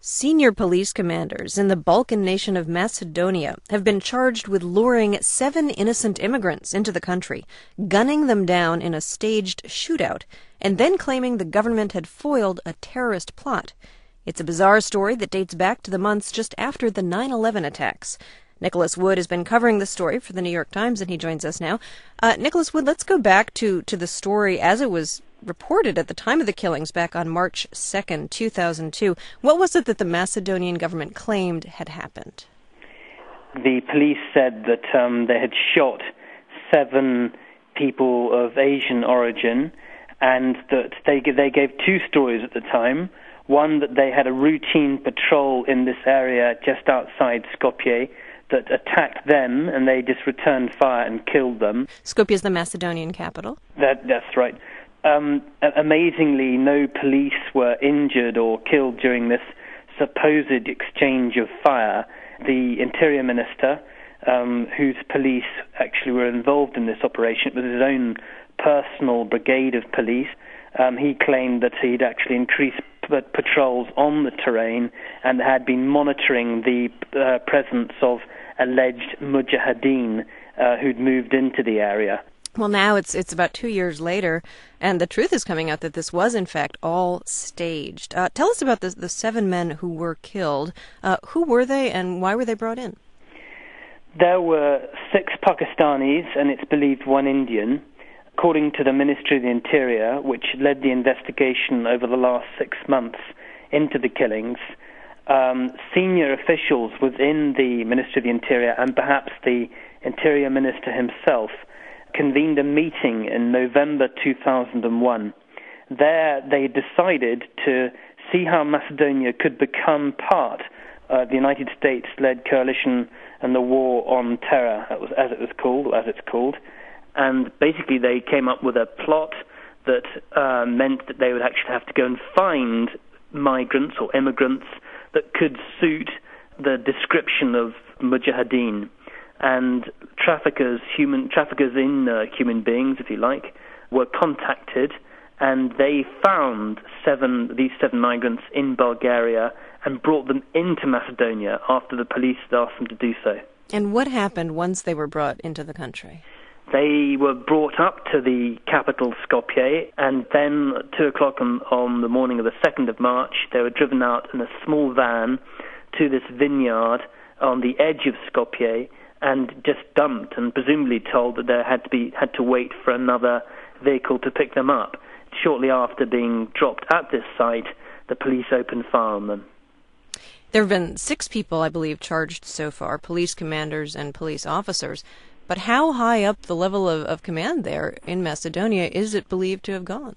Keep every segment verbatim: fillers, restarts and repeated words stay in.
Senior police commanders in the Balkan nation of Macedonia have been charged with luring seven innocent immigrants into the country, gunning them down in a staged shootout, and then claiming the government had foiled a terrorist plot. It's a bizarre story that dates back to the months just after the nine eleven attacks. Nicholas Wood has been covering the story for the New York Times, and he joins us now. Uh, Nicholas Wood, let's go back to, to the story as it was reported at the time of the killings back on March second, two thousand two. What was it that the Macedonian government claimed had happened? The police said that um, they had shot seven people of Asian origin, and that they, they gave two stories at the time. One, that they had a routine patrol in this area just outside Skopje that attacked them, and they just returned fire and killed them. Skopje is the Macedonian capital? That, that's right. Um, amazingly, no police were injured or killed during this supposed exchange of fire. The Interior Minister, um, whose police actually were involved in this operation, with his own personal brigade of police, um, he claimed that he'd actually increased p- patrols on the terrain and had been monitoring the uh, presence of alleged mujahideen uh, who'd moved into the area. Well, now it's it's about two years later, and the truth is coming out that this was, in fact, all staged. Uh, tell us about the, the seven men who were killed. Uh, who were they, and why were they brought in? There were six Pakistanis, and it's believed one Indian. According to the Ministry of the Interior, which led the investigation over the last six months into the killings, um, senior officials within the Ministry of the Interior, and perhaps the Interior Minister himself, convened a meeting in November two thousand one. There they decided to see how Macedonia could become part of the United States-led coalition and the war on terror, as it was called, or as it's called. And basically they came up with a plot that uh, meant that they would actually have to go and find migrants or immigrants that could suit the description of mujahideen. And traffickers, human traffickers in uh, human beings, if you like, were contacted, and they found seven these seven migrants in Bulgaria and brought them into Macedonia after the police had asked them to do so. And what happened once they were brought into the country? They were brought up to the capital, Skopje, and then at two o'clock on, on the morning of the second of March, they were driven out in a small van to this vineyard on the edge of Skopje, and just dumped, and presumably told that they had to be had to wait for another vehicle to pick them up. Shortly after being dropped at this site, the police opened fire on them. There have been six people, I believe, charged so far, police commanders and police officers. But how high up the level of, of command there in Macedonia is it believed to have gone?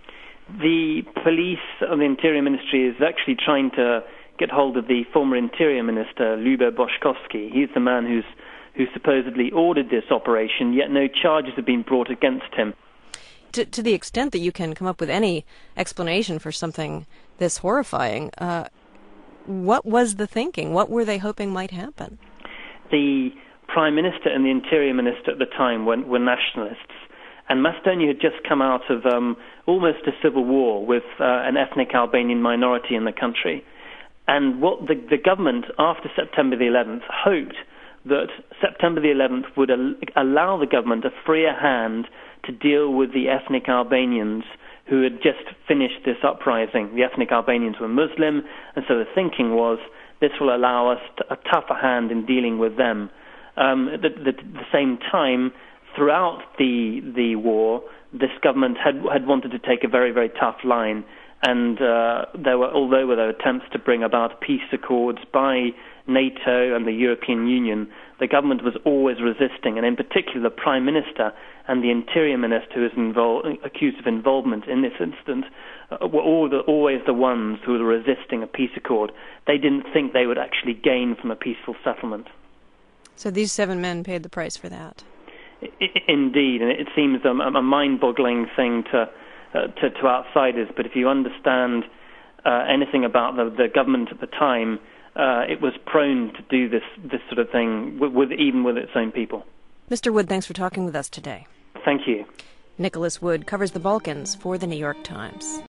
The police of the Interior Ministry is actually trying to get hold of the former Interior Minister, Lubo Boškovski. He's the man who's who supposedly ordered this operation, yet no charges have been brought against him. To, to the extent that you can come up with any explanation for something this horrifying, uh, what was the thinking? What were they hoping might happen? The Prime Minister and the Interior Minister at the time were, were nationalists, and Macedonia had just come out of um, almost a civil war with uh, an ethnic Albanian minority in the country. And what the, the government, after September the eleventh, hoped that September the eleventh would al- allow the government a freer hand to deal with the ethnic Albanians who had just finished this uprising. The ethnic Albanians were Muslim, and so the thinking was this will allow us to, a tougher hand in dealing with them. Um, at the, the, the same time, throughout the the war, this government had had wanted to take a very, very tough line, and uh, there were, although there were attempts to bring about peace accords by NATO and the European Union, the government was always resisting, and in particular the Prime Minister and the Interior Minister, who is involved, accused of involvement in this incident, uh, were all the, always the ones who were resisting a peace accord. They didn't think they would actually gain from a peaceful settlement. So these seven men paid the price for that. I, I, indeed, and it seems a, a mind-boggling thing to, uh, to to outsiders, but if you understand uh, anything about the, the government at the time, Uh, it was prone to do this this sort of thing, with, with even with its own people. Mister Wood, thanks for talking with us today. Thank you. Nicholas Wood covers the Balkans for the New York Times.